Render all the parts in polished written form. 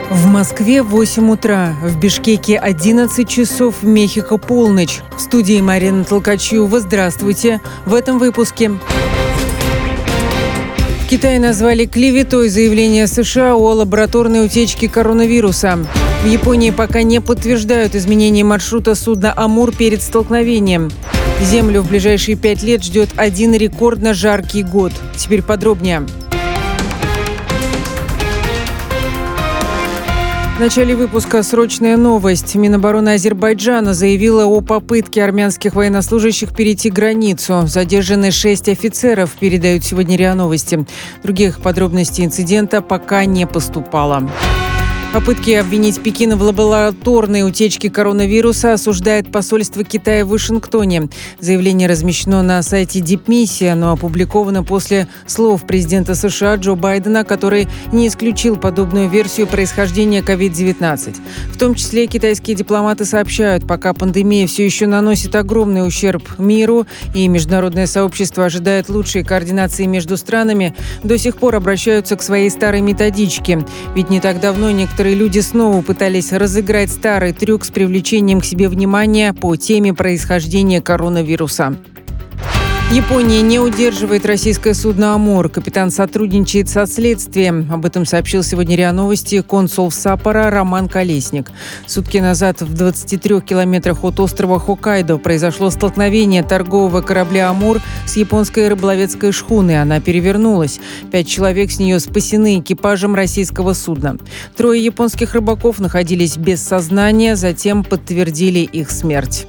В Москве 8 утра, в Бишкеке 11 часов, в Мехико полночь. В студии Марина Толкачева. Здравствуйте. В этом выпуске. В Китае назвали клеветой заявление США о лабораторной утечке коронавируса. В Японии пока не подтверждают изменение маршрута судна «Амур» перед столкновением. Землю в ближайшие 5 лет ждет один рекордно жаркий год. Теперь подробнее. В начале выпуска срочная новость. Минобороны Азербайджана заявила о попытке армянских военнослужащих перейти границу. Задержаны 6 офицеров, передают сегодня РИА Новости. Других подробностей инцидента пока не поступало. Попытки обвинить Пекин в лабораторной утечке коронавируса осуждает посольство Китая в Вашингтоне. Заявление размещено на сайте Дипмиссия, но опубликовано после слов президента США Джо Байдена, который не исключил подобную версию происхождения COVID-19. В том числе китайские дипломаты сообщают, пока пандемия все еще наносит огромный ущерб миру и международное сообщество ожидает лучшей координации между странами, до сих пор обращаются к своей старой методичке. Ведь не так давно некоторые люди снова пытались разыграть старый трюк с привлечением к себе внимания по теме происхождения коронавируса. Япония не удерживает российское судно «Амур». Капитан сотрудничает со следствием. Об этом сообщил сегодня РИА Новости консул в Саппоро Роман Колесник. Сутки назад в 23 километрах от острова Хоккайдо произошло столкновение торгового корабля «Амур» с японской рыболовецкой шхуной. Она перевернулась. 5 человек с нее спасены экипажем российского судна. 3 японских рыбаков находились без сознания, затем подтвердили их смерть.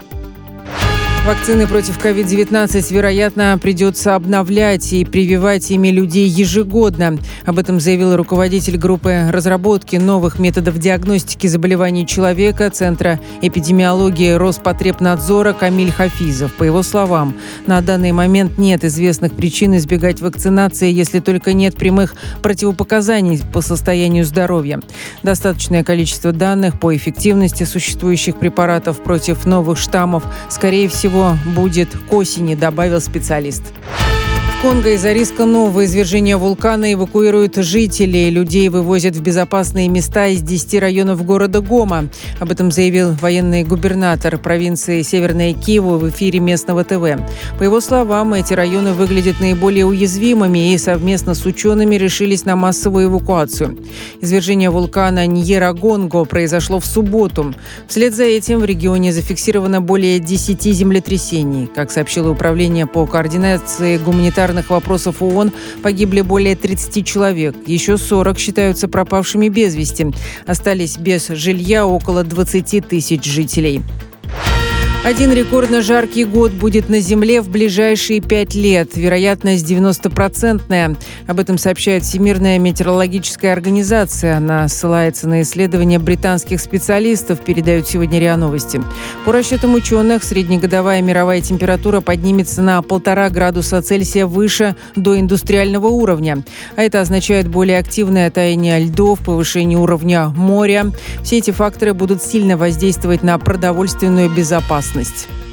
Вакцины против COVID-19, вероятно, придется обновлять и прививать ими людей ежегодно. Об этом заявил руководитель группы разработки новых методов диагностики заболеваний человека Центра эпидемиологии Роспотребнадзора Камиль Хафизов. По его словам, на данный момент нет известных причин избегать вакцинации, если только нет прямых противопоказаний по состоянию здоровья. Достаточное количество данных по эффективности существующих препаратов против новых штаммов, скорее всего, будет к осени, добавил специалист. В Конго из-за риска нового извержения вулкана эвакуируют жителей. Людей вывозят в безопасные места из 10 районов города Гома. Об этом заявил военный губернатор провинции Северная Киву в эфире местного ТВ. По его словам, эти районы выглядят наиболее уязвимыми и совместно с учеными решились на массовую эвакуацию. Извержение вулкана Ньерагонго произошло в субботу. Вслед за этим в регионе зафиксировано более 10 землетрясений. Как сообщило Управление по координации гуманитарных вопросов ООН, погибли более 30 человек. Еще 40 считаются пропавшими без вести. Остались без жилья около 20 тысяч жителей. Один рекордно жаркий год будет на Земле в ближайшие 5 лет. Вероятность 90%. Об этом сообщает Всемирная метеорологическая организация. Она ссылается на исследования британских специалистов, передают сегодня РИА Новости. По расчетам ученых, среднегодовая мировая температура поднимется на 1,5 градуса Цельсия выше до индустриального уровня. А это означает более активное таяние льдов, повышение уровня моря. Все эти факторы будут сильно воздействовать на продовольственную безопасность.